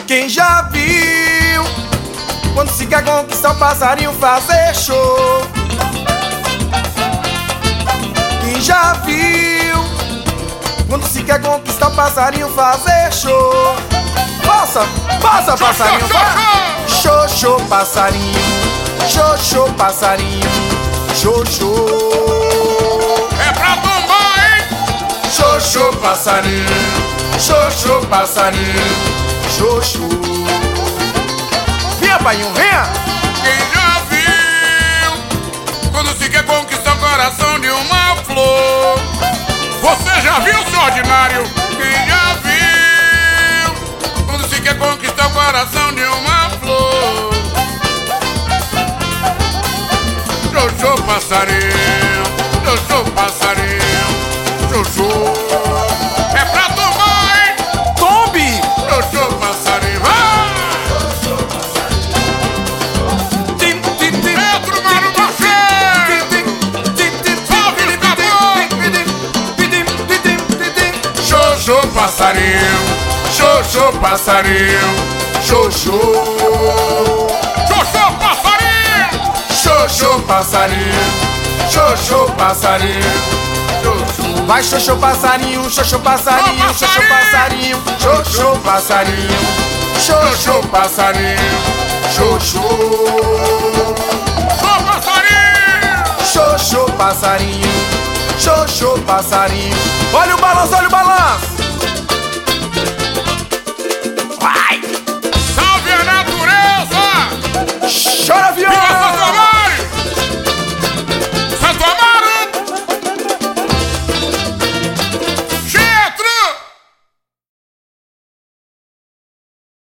Quem já viu quando se quer conquistar o passarinho fazer show? Quem já viu quando se quer conquistar o passarinho fazer show? Passa, passa, passarinho, vai! Show, show, passarinho. Show, show, passarinho. Show, show. É pra tombar, hein? Show, show, passarinho. Show, show, passarinho. Show, show. Venha, paiinho, venha! Quem já viu quando se quer conquistar o coração de uma flor? Você já viu, seu ordinário? Quem já viu quando se quer conquistar o coração de uma flor? Show, show, passarinho. Show, show, passarinho. Show, show. É pra tomar, hein? Tombe! Show, show, passarinho. Vai! Tim, tim, tim. Pedro Mano Machê! Salve os caboclos! Show, show, passarinho. Show, show, passarinho. Show, show. Show, show, passarinho. Show, show, passarinho. Show, show, passarinho. Show, show. Vai, show, show, passarinho. Show, show, passarinho. Show, show, passarinho. Show, show, passarinho. Show, show, passarinho. Show, show. Show, passarinho. Show, show, passarinho. Show, show, passarinho. Olha o balanço, olha o balanço.